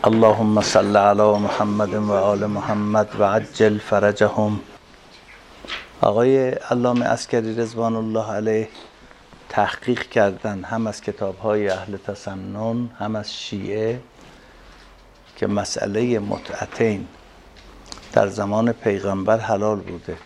اللهم صل علی محمد و آل محمد و عجل فرجهم. آقای علامه عسکری رضوان الله علیه تحقیق کردن هم از کتاب‌های اهل تسنن هم از شیعه که مسئله متعتین در زمان پیغمبر حلال بوده،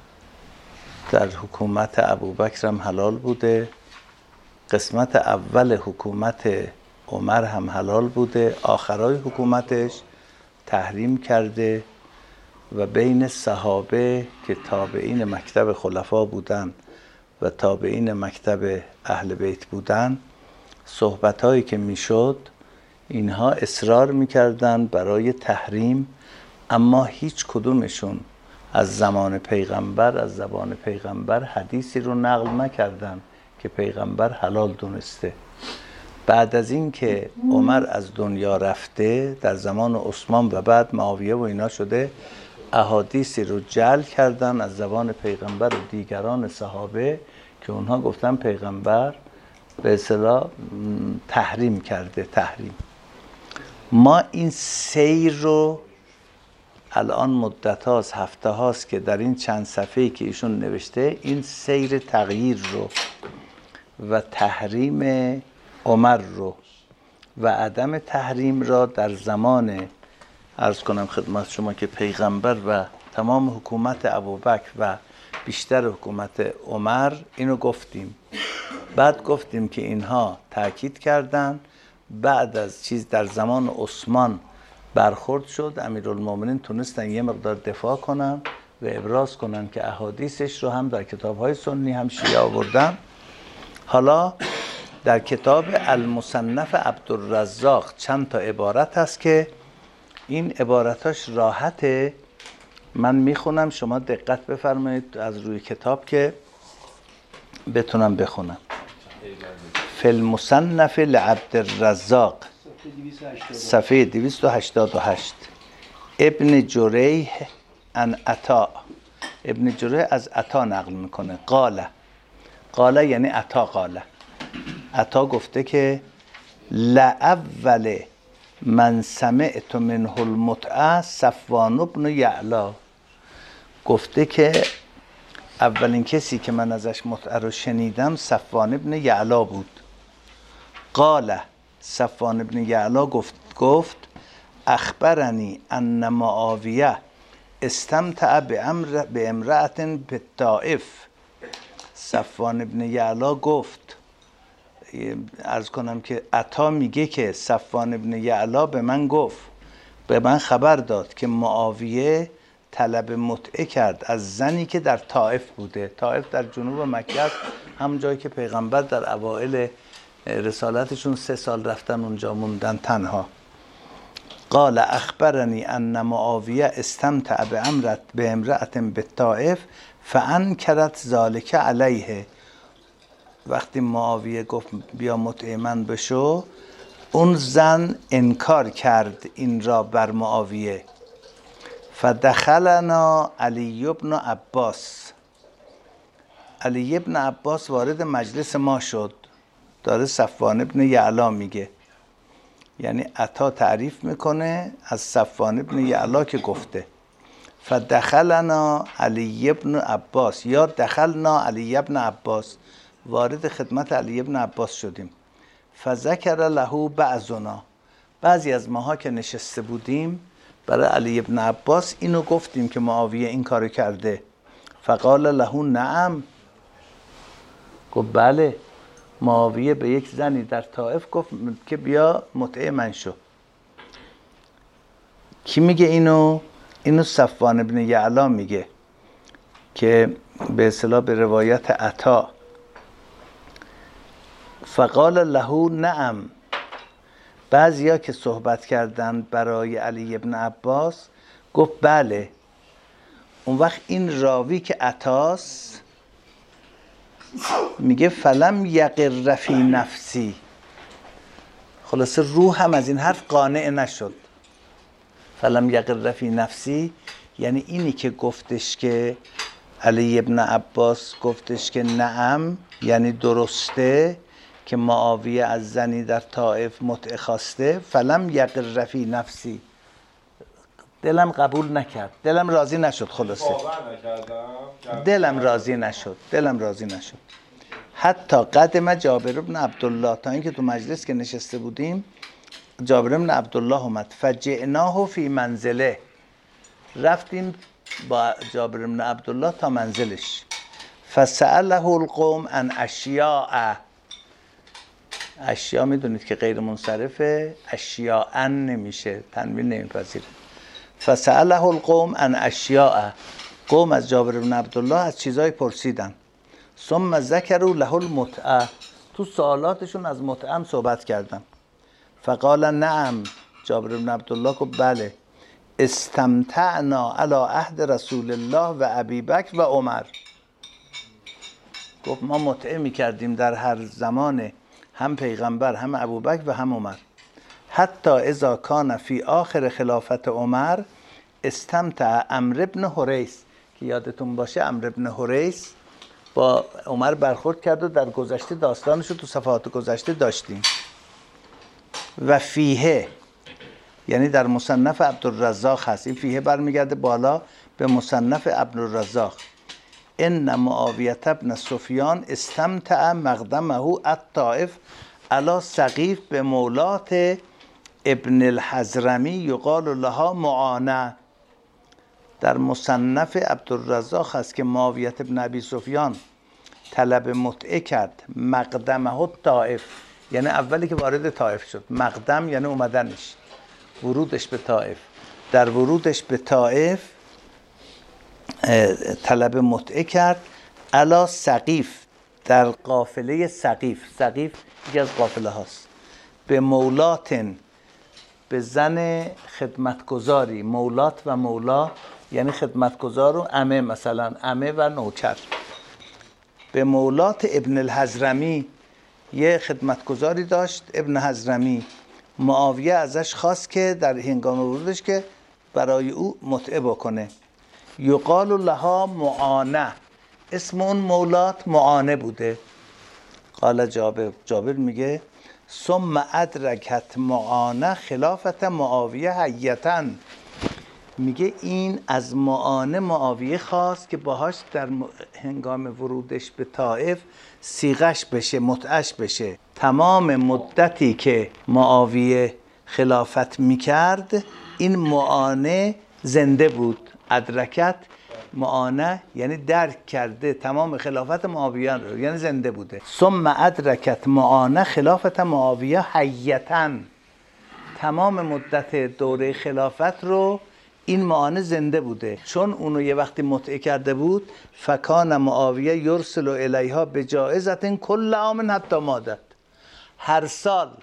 در حکومت ابوبکر هم حلال بوده، قسمت اول حکومت عمر هم حلال بوده، آخرای حکومتش تحریم کرده و بین صحابه که تابعین مکتب خلفا بودن و تابعین مکتب اهل بیت بودن صحبتایی که میشد اینها اصرار میکردن برای تحریم، اما هیچ کدومشون از زمان پیغمبر از زبان پیغمبر حدیثی رو نقل نکردن که پیغمبر حلال دونسته. بعد از این که عمر از دنیا رفته در زمان عثمان و بعد معاویه و اینا شده، احادیثی رو جعل کردن از زبان پیغمبر و دیگران صحابه که اونها گفتن پیغمبر به اصطلاح تحریم کرده. تحریم ما این سیر رو الان مدت هاست، هفته هاست که در این چند صفحه‌ای که ایشون نوشته این سیر تغییر رو و تحریم عمر رو و عدم تحریم را در زمان عرض کنم خدمت شما که پیغمبر و تمام حکومت ابوبکر و بیشتر حکومت عمر اینو گفتیم. بعد گفتیم که اینها تاکید کردن، بعد از چیز در زمان عثمان برخورد شد، امیرالمومنین تونستن یه مقدار دفاع کنن و ابراز کنن که احادیثش رو هم در کتاب‌های سنی هم شیعه آوردن. حالا در کتاب المصنف عبدالرزاق چند تا عبارت هست که این عبارتاش راحته، من میخونم شما دقت بفرمایید از روی کتاب که بتونم بخونم. فی المصنف لعبدالرزاق صفحه 288 ابن جریح عن عطا، ابن جریح از عطا نقل میکنه. قال یعنی عطا قال، عطا گفته که لأول من سمعت منه المتعه صفوان بن یعلا، گفته که اولین کسی که من ازش متعه رو شنیدم صفوان بن یعلا بود. قال صفوان بن یعلا گفت اخبرنی ان معاویه استمتع به امرأة بالطائف. صفوان بن یعلا گفت، عرض کنم که عطا میگه که صفوان بن یعلا به من گفت، به من خبر داد که معاویه طلب متعه کرد از زنی که در طائف بوده. طائف در جنوب مکه است، هم جایی که پیغمبر در اوائل رسالتشون 3 سال رفتن اونجا موندن تنها. قال اخبرنی ان معاویه استمتع به امرأة بالطائف فانکرت ذلك علیه. وقتی معاویه گفت بیا متعه من بشو، اون زن انکار کرد این را بر معاویه. فدخلنا علی بن عباس، علی بن عباس وارد مجلس ما شد. داره صفوان بن یعلا میگه، یعنی عطا تعریف میکنه از صفوان بن یعلا که گفته فدخلنا علی بن عباس یا دخلنا علی بن عباس، وارد خدمت علی بن عباس شدیم. فذکر له بعضنا، بعضی از ماها که نشسته بودیم برای علی بن عباس اینو گفتیم که معاویه این کارو کرده. فقال له نعم، گفت بله، معاویه به یک زنی در طائف گفت که بیا متعه من شو. کی میگه اینو؟ اینو صفوان بن یعلا میگه که به اصطلاح به روایت عطا. فقال له نعم، بعضیا که صحبت کردند برای علی بن عباس گفت بله. اون وقت این راوی که عطاست میگه فلم یقر فی نفسی، خلاصه روحم از این حرف قانع نشد. فلم یقر فی نفسی یعنی اینی که گفتش که علی بن عباس گفتش که نعم یعنی درسته، که معاویه از زنی در طائف متعه خواسته، فلم یقر فی نفسی، دلم قبول نکرد، دلم راضی نشد، خلاصه دلم راضی نشد. حتی قدم جابر بن عبدالله، تا اینکه تو مجلس که نشسته بودیم جابر بن عبدالله اومد، فجئناه فی منزله، رفتیم با جابر بن عبدالله تا منزلش، فسأله القوم عن اشیاء، اشیاء میدونید که غیر منصرفه، اشیاء ان نمیشه، تنوین نمیپذیره. فسأله القوم عن اشیاء، قوم از جابر بن عبدالله از چیزای پرسیدن. ثم ذکروا له المتعه، تو سوالاتشون از متعه صحبت کردن. فقال نعم، جابر بن عبدالله گفت بله، استمتعنا علی عهد رسول الله و ابی بکر و عمر، گفت ما متعه میکردیم در هر زمان، هم پیغمبر هم ابوبکر و هم عمر. حتی اذا کان فی آخر خلافت عمر استمتع عمرو بن حریث، که یادتون باشه عمرو بن حریث با عمر برخورد کرد و در گذشته داستانشو تو صفحات گذشته داشتیم. و فیه یعنی در مصنف عبدالرزاق هست، این فیه برمیگرده بالا به مصنف عبدالرزاق. ان معاویه بن سفیان استمتع مقدمه الطائف علی سقیف به مولات ابن الحضرمی یقال لها معانه. در مصنف عبدالرزاق هست که معاویه بن ابی سفیان طلب متعه کرد، مقدمه الطائف یعنی اولی که وارد طائف شد، مقدم یعنی اومدنش، ورودش به طائف، در ورودش به طائف طلب متعه کرد علی سقیف، در قافله سقیف، سقیف یکی از قافله هاست، به مولاتن، به زن خدمتگزاری، مولات و مولا یعنی خدمتگزار و عمه، مثلا عمه و نوکر. به مولات ابن الحضرمی، یه خدمتگزاری داشت ابن حضرمی، معاویه ازش خواست که در هنگام ورودش که برای او متعه بکنه. یقال لها معانه، اسم اون مولات معانه بوده. قال جابر میگه ثم ادرکت معانه خلافت معاویه حیتا، میگه این از معاویه خواست که باهاش در هنگام ورودش به طائف صیغش بشه، متعش بشه. تمام مدتی که معاویه خلافت میکرد این معانه زنده بود. ادرکت معانه یعنی درک کرده تمام خلافت معاویه رو، یعنی زنده بوده. ثم ادرکت معانه خلافت معاویه حیتا، تمام مدت دوره خلافت رو این معانه زنده بوده، چون اونو یه وقتی متعه کرده بود. فکان معاویه یرسل الیها بجائزة کل عام حتی مادت، هر سال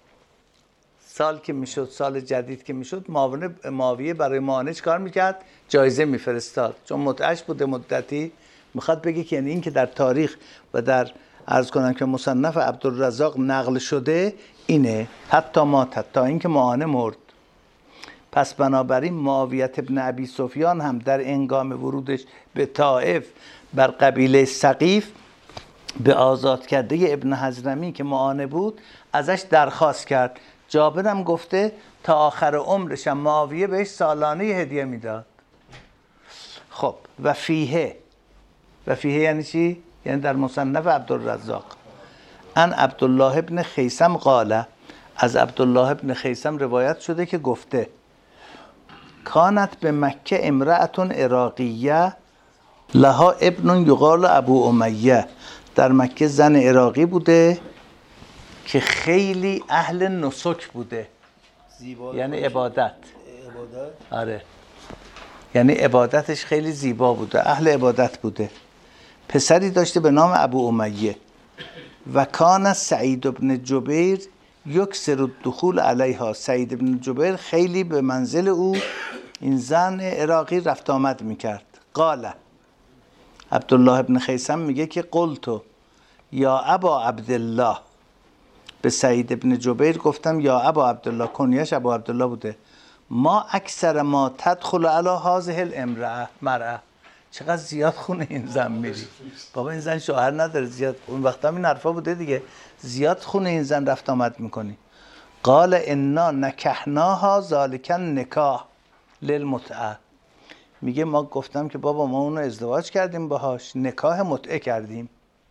که میشد، سال جدید که میشد، معاویه برای معانه کار میکرد؟ جایزه میفرستاد، چون متعش بوده مدتی. میخواد بگه که یعنی این که در تاریخ و در عرض کنم که مصنف عبدالرزاق نقل شده اینه، حتی ماتت، تا اینکه معانه مرد. پس بنابراین معاویه بن ابی سفیان هم در هنگام ورودش به طائف بر قبیله سقیف به آزاد کرده ابن حضرمی که معانه بود ازش درخواست کرد. جابر هم گفته تا آخر عمرش هم معاویه بهش سالانه هدیه میداد. خب و فیه یعنی چی؟ یعنی در مصنف عبدالرزاق ان عبدالله ابن خیثم قاله، از عبدالله ابن خیثم روایت شده که گفته کانت به مکه امرأتون عراقیه لها ابن یقال ابو امیه، در مکه زن عراقی بوده که خیلی اهل نسک بوده، یعنی عبادت. آره، یعنی عبادتش خیلی زیبا بوده، اهل عبادت بوده. پسری داشته به نام ابو امیه. و کان سعید بن جبیر یکسر الدخول علیها، سعید بن جبیر خیلی به منزل او این زن عراقی رفت آمد میکرد. قاله، عبدالله ابن خیثم میگه که قلتو یا ابا عبدالله، به سعید ابن جبیر گفتم یا ابا عبدالله، کنیش ابو عبدالله بوده، ما اکثر ما تدخل علی هذه الامرأه، چقدر زیاد خونه این زن میری، بابا این زن شوهر نداره، زیاد اون وقتا این حرفا بوده دیگه، زیاد خونه این زن رفت آمد میکنی. قال انا نکحناها ذالک نکاح للمتعه، میگه ما گفتم که بابا ما اونو ازدواج کردیم باهاش، نکاح متعه کردیم.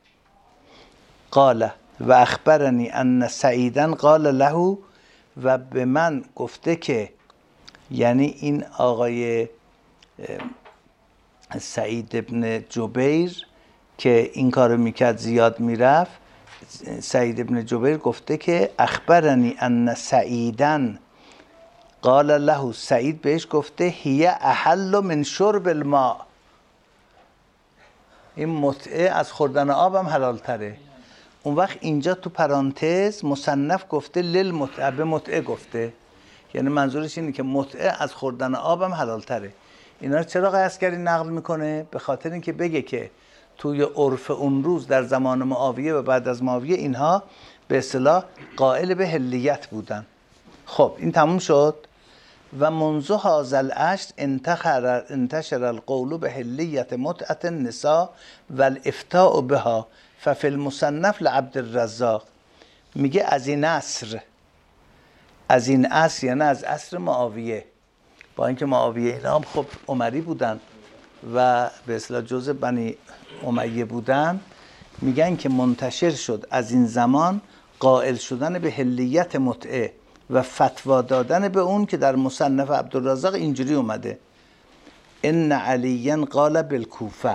قال و اخبرنی ان سعیدا قال له، و به من گفته که، یعنی این آقای سعید ابن جبیر که این کارو میکرد زیاد میرفت، سعید ابن جبیر گفته که اخبرنی ان سعیدا قال له، سعید بهش گفته هی احل من شرب الماء، این متعه از خوردن آب هم حلال تره. اون وقت اینجا تو پرانتز مصنف گفته للمتعه، به متعه گفته، یعنی منظورش اینه که متعه از خوردن آب هم حلال تره. اینا رو چرا عسکری نقل میکنه؟ به خاطر اینکه بگه که توی عرف اون روز در زمان معاویه و بعد از معاویه اینها به اصطلاح قائل به حلیت بودن. خب این تموم شد. و منذ هذا العشر انتشر القول به حلیت متعة النساء و الافتاء بها ففي المصنف لعبد الرزاق. میگه از این عصر، از این عصر یعنی از عصر معاویه، با اینکه معاویه اینا هم خب عمری بودن و به اصطلاح جزء بنی امیه بودن، میگن که منتشر شد از این زمان قائل شدن به حلیت متعه و فتوا دادن به اون که در مصنف عبدالرزاق اینجوری اومده ان علیاً قال بالکوفه،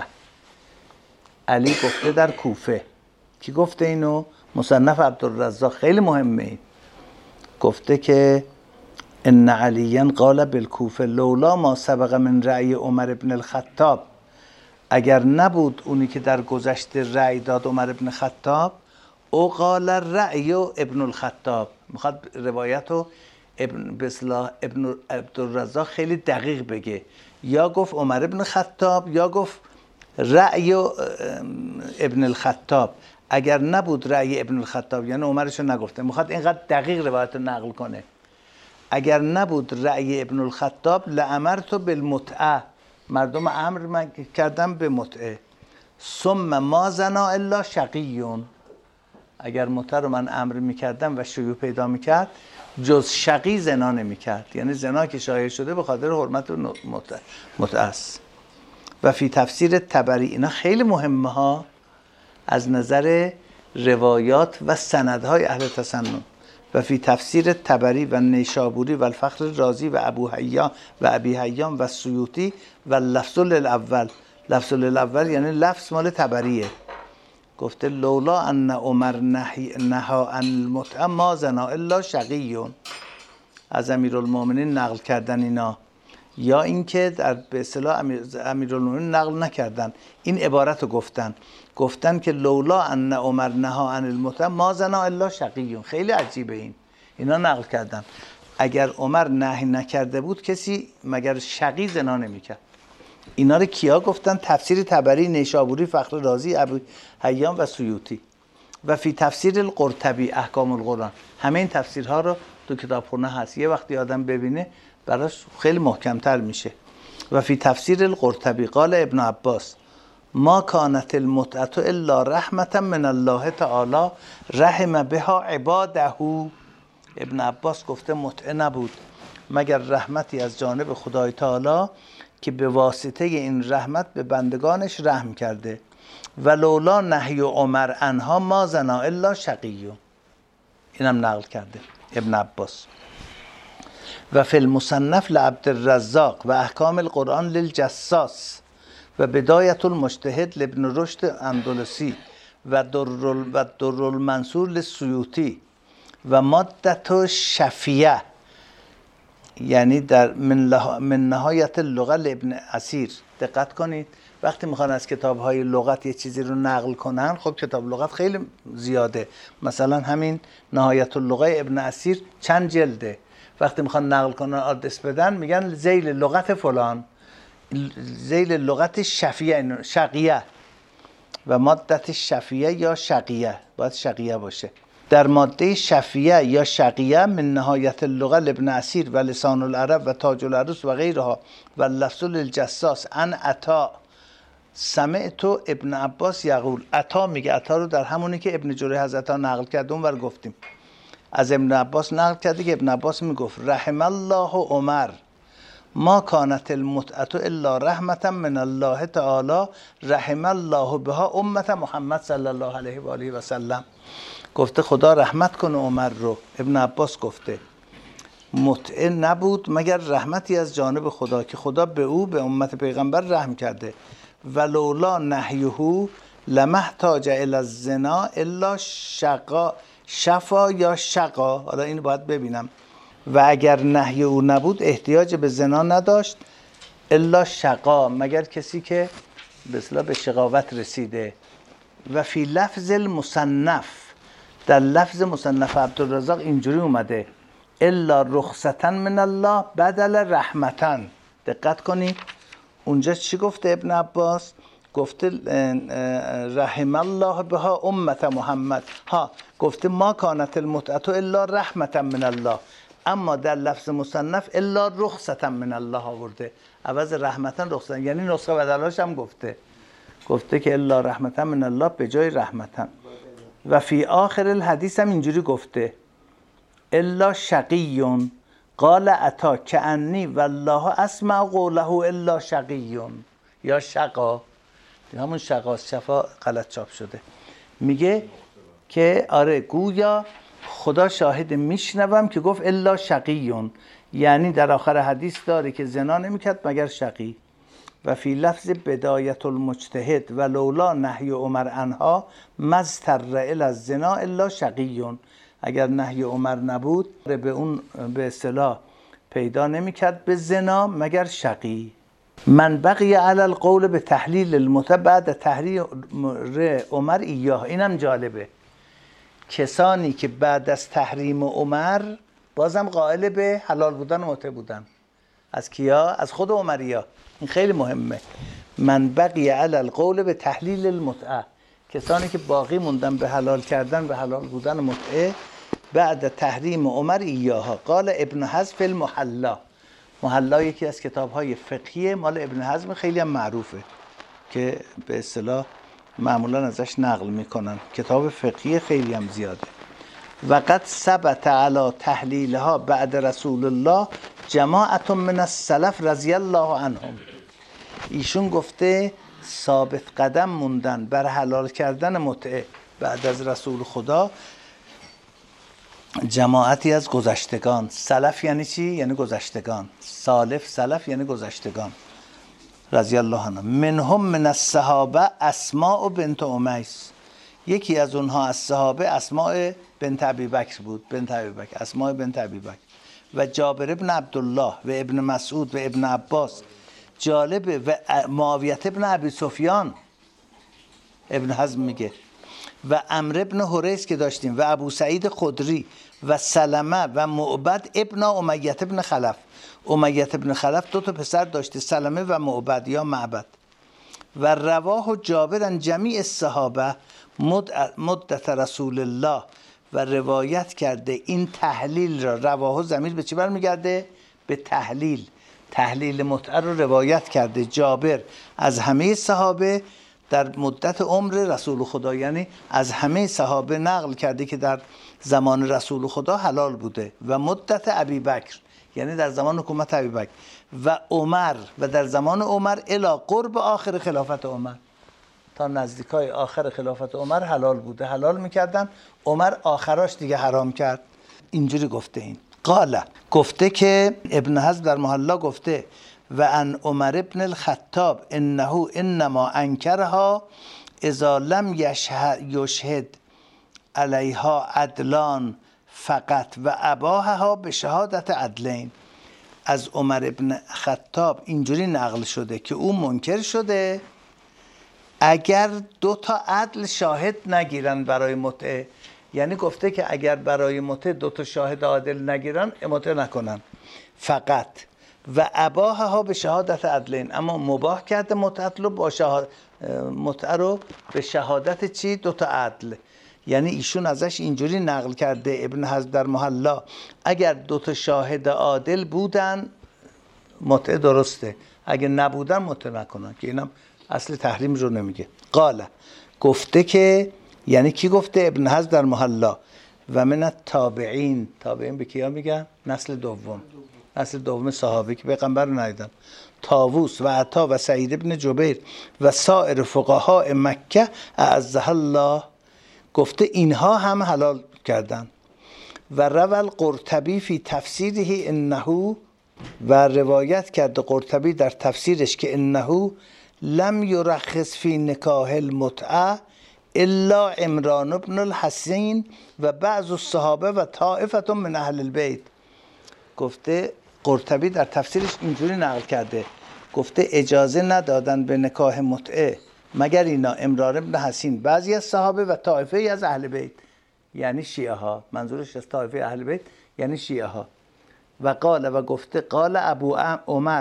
علی گفته در کوفه. کی گفته اینو؟ مصنف عبدالرزاق، خیلی مهمه این. گفته که ان علیاً قال بالکوفه لولا ما سبق من رأی عمر بن الخطاب، اگر نبود اونی که در گذشته رأی داد عمر بن خطاب، او قال رأی ابن الخطاب، میخواد روایتو ابن بسلا ابن عبدالرزاق خیلی دقیق بگه، یا گفت عمر ابن خطاب یا گفت رأی ابن الخطاب. اگر نبود رأی ابن الخطاب یعنی عمرشو نگفته، میخواد اینقدر دقیق روایتو نقل کنه. اگر نبود رأی ابن الخطاب لامرت بالمتعه، مردم امر کردم به متعه. ثم ما زنا الا شقیون، اگر متعه رو من امر میکردم و شیوع پیدا میکرد جز شقی زنا نمیکرد، یعنی زنا که شایع شده به خاطر حرمت متعه است. و فی تفسیر طبری، اینا خیلی مهمه ها از نظر روایات و سندهای اهل تسنن. و فی تفسیر طبری و نیشابوری و الفخر رازی و ابی حیان و سیوطی و لفظ الاول، لفظ الاول یعنی لفظ مال طبریه، گفته لولا ان عمر نها عن المتعه ما زنا الا شقیون، از امیرالمومنین نقل کردن اینا، یا اینکه در به اصطلاح امیرالمومنین نقل نکردن، این عبارت رو گفتن که لولا ان عمر نها عن المتعه ما زنا الا شقیون. خیلی عجیبه اینا نقل کردن، اگر عمر نهی نکرده بود کسی مگر شقی زنا نمیکرد. اینا رو کیا گفتن؟ تفسیر طبری، نیشابوری، فخر رازی، ابو حیان و سیوطی. و فی تفسیر القرطبی احکام القرآن، همه این تفسیرها رو تو کتابخونه هست، یه وقتی آدم ببینه براش خیلی محکمتر میشه. و فی تفسیر القرطبی قال ابن عباس ما کانت المتعه الا رحمتا من الله تعالی رحم بها عباده. ابن عباس گفته متعه نبود مگر رحمتی از جانب خدای تعالی که به واسطه این رحمت به بندگانش رحم کرده. و لولا نهی عمر عنها ما زنا الا شقی، اینم نقل کرده ابن عباس. و فی المصنف لعبد الرزاق و احکام القرآن للجساس و بدایت المجتهد لابن رشد اندلسی و در المنصور للسیوطی و مادت شفیه، یعنی در من نهایت اللغه لابن اسیر. دقت کنید وقتی میخوان از کتاب‌های لغت یه چیزی رو نقل کنن، خب کتاب لغت خیلی زیاده، مثلا همین نهایت اللغه ابن اسیر چند جلده، وقتی میخوان نقل کنن آدرس بدن میگن ذیل لغت فلان، ذیل لغت شقیه و مادت شفیه یا شقیه، باید شقیه باشه. در ماده شفیه یا شقیه من نهایت اللغه لابن اسیر و لسان العرب و تاج العروس و غیرها و لفظ الجساس عن عطا سمعت ابن عباس یقول، عطا میگه، عطا رو در همونی که ابن جریح از عطا نقل کرد اونور گفتیم، از ابن عباس نقل کرده که ابن عباس میگفت رحم الله عمر ما کانت المتعه الا رحمتا من الله تعالی رحم الله بها امت محمد صلی الله علیه و آله و سلم. گفته خدا رحمت کنه عمر رو. ابن عباس گفته متعه نبود مگر رحمتی از جانب خدا که خدا به او، به امت پیغمبر رحم کرده. ولولا نهیه لمحتاج الی الزنا الا شفا یا شقا. حالا اینو باید ببینم. و اگر نهی او نبود احتیاج به زنا نداشت الا شقا، مگر کسی که به اصطلاح به شقاوت رسیده. و فی لفظ المصنف، در لفظ مصنف عبدالرزاق اینجوری اومده الا رخصتا من الله بدل رحمتا. دقت کنید اونجا چی گفته ابن عباس؟ گفته رحم الله بها امت محمد، ها گفته ما کانت المتعه الا رحمتا من الله، اما در لفظ مصنف الا رخصتا من الله آورده، عوض رحمتا رخصتا، یعنی نسخه بدلاش هم گفته که الا رحمتا من الله به جای رحمتا. و فی آخر الحدیث هم اینجوری گفته الا شقی قال عطا کأنی والله اسمع قوله الا شقی یا شقا، همون شقاست، شفا غلط چاپ شده. میگه که آره گویا خدا شاهد میشنوم که گفت الا شقی، یعنی در آخر حدیث داره که زنا نمیکرد مگر شقی. و فی لفظ بدایت المجتهد و لولا نهی عمر عنها مضطر الی الزنا الا شقی، اگر نهی عمر نبود به اون به اصطلاح پیدا نمیکرد به زنا مگر شقی. من بقی علی القول به تحلیل المتعه بعد تحریر عمر ایاه. اینم جالبه، کسانی که بعد از تحریم عمر بازم قائل به حلال بودن متعه بودن. از کیا؟ از خود عمریا. این خیلی مهمه. من بقی علی القول به تحلیل المتعه، کسانی که باقی موندن به حلال کردن، به حلال بودن متعه بعد تحریم عمر ایاها. قال ابن حزم فی المحلا. محلا یکی از کتاب‌های فقهی مال ابن حزم، خیلی هم معروفه که به اصطلاح معمولا ازش نقل میکنن، کتاب فقهی خیلی هم زیاده. و قد ثبت علی تحلیلها بعد رسول الله جماعت من السلف رضی الله عنهم. ایشون گفته ثابت قدم موندن بر حلال کردن متعه بعد از رسول خدا جماعتی از گذشتگان. سلف یعنی چی؟ یعنی گذشتگان. سلف یعنی گذشتگان رضی الله عنهم. منهم من الصحابه اسماء بنت امیس، یکی از اونها از صحابه اسماء بنت ابی بکر بود، اسماء بنت ابی بکر. و جابر ابن عبدالله و ابن مسعود و ابن عباس. جالبه. و معاویه ابن ابی سفیان، ابن حزم میگه. و عمرو ابن حریث که داشتیم، و ابو سعید خدری و سلمه و معبد ابن امیه ابن خلف. امیه ابن خلف دو تا پسر داشته، سلمه و معبد یا معبد. و رواه جابر جمیع الصحابه مدت رسول الله، و روایت کرده این تحلیل را. رواه ضمیر به چی برمیگرده؟ به تحلیل متعه رو روایت کرده جابر از همه صحابه در مدت عمر رسول خدا، یعنی از همه صحابه نقل کرده که در زمان رسول خدا حلال بوده. و مدت ابی بکر یعنی در زمان حکومت ابی بکر و عمر، و در زمان عمر الی قرب آخر خلافت عمر، تا نزدیکای آخر خلافت عمر حلال بوده، حلال میکردن. عمر آخراش دیگه حرام کرد. اینجوری گفته. این قال گفته که ابن حزم در محلا گفته و ان عمر ابن الخطاب انه انما انکرها اذا لم یشهد علیها عدلان فقط و اباحها به شهادت عدلین. از عمر ابن خطاب اینجوری نقل شده که او منکر شده اگر دو تا عدل شاهد نگیرن برای متعه. یعنی گفته که اگر برای متعه دو تا شاهد عادل نگیرن متعه نکنن فقط. و اباحها به شهادت عدلین، اما مباح کرده متعه رو به شهادت چی؟ دو تا عدل. یعنی ایشون ازش اینجوری نقل کرده ابن حزم در محلا اگر دو تا شاهد عادل بودن متعه درسته، اگه نبودن متعه نکنن، که اینم اصل تحریم رو نمیگه. قال گفته که، یعنی کی گفته؟ ابن حزم در محلا. و من التابعین، تابعین به کیا میگن؟ نسل دوم، نسل دوم صحابه که پیغمبر رو ندیدن. طاووس و عطا و سعید ابن جبیر و سایر فقها مکه اعزها الله، گفته اینها هم حلال کردن. و روى القرطبی فی تفسیره انه، و روایت کرده قرطبی در تفسیرش که انه لم یرخص فی نکاح المتعه الا عمران بن الحسین و بعض الصحابه و طائفه من اهل البیت. گفته قرطبی در تفسیرش اینجوری نقل کرده، گفته اجازه ندادن به نکاح متعه مگر اینا عمران بن حسین، بعضی از صحابه و طائفه از اهل بیت، یعنی شیعه ها. منظورش از طائفه اهل بیت یعنی شیعه ها. و قال، و گفته قال ابو عمر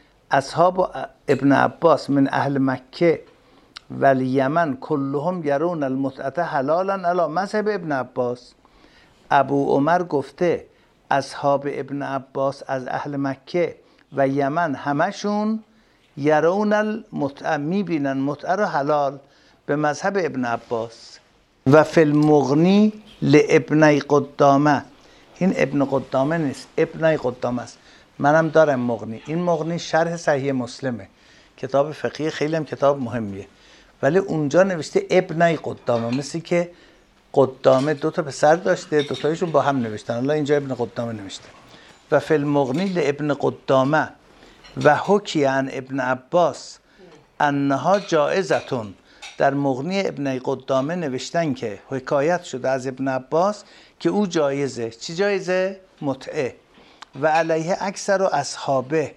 اصحاب ابن عباس من اهل مکه و الیمن کلهم یرون المتعه حلالا علی مذهب ابن عباس. ابو عمر گفته اصحاب ابن عباس از اهل مکه و یمن همشون یرون المتعه، میبینن متعه رو حلال به مذهب ابن عباس. و فی المغنی لابن قدامه، این ابن قدامه نیست، ابن قدامه است. منم دارم مغنی. این مغنی شرح صحیح مسلمه، کتاب فقهی، خیلی هم کتاب مهمیه، ولی اونجا نوشته ابن قدامه، مثل که قدامه دو تا پسر داشته، دو تایشون با هم نوشتن، الله اینجا ابن قدامه نوشته. و فی المغنی لابن قدامه و حکی عن ابن عباس انها جائزتون، در مغنی ابن قدامه نوشتن که حکایت شده از ابن عباس که او جایزه. چی جایزه؟ متعه. و علیه اکثر و اصحابه،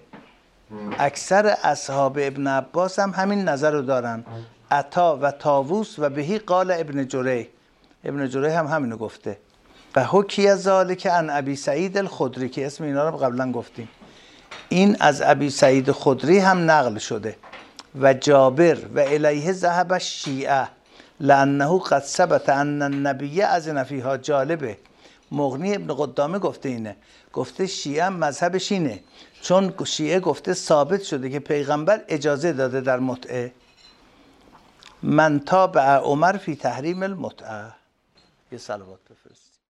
اکثر اصحاب ابن عباس هم همین نظر رو دارن، عطا و طاووس و بهی قال ابن جریح، ابن جریح هم همینو گفته. و حکی ذالک عن ابی سعید الخدری، که اسم اینا رو قبلا گفتیم، این از ابی سعید خدری هم نقل شده. و جابر و الیه ذهب الشیعه لانه قد ثبت ان النبی اذن فیها. جالبه مغنی ابن قدامه گفته اینه، گفته شیعه مذهبش اینه، چون شیعه گفته ثابت شده که پیغمبر اجازه داده در متعه. من تابع عمر فی تحریم المتعه. یه صلوات بفرست.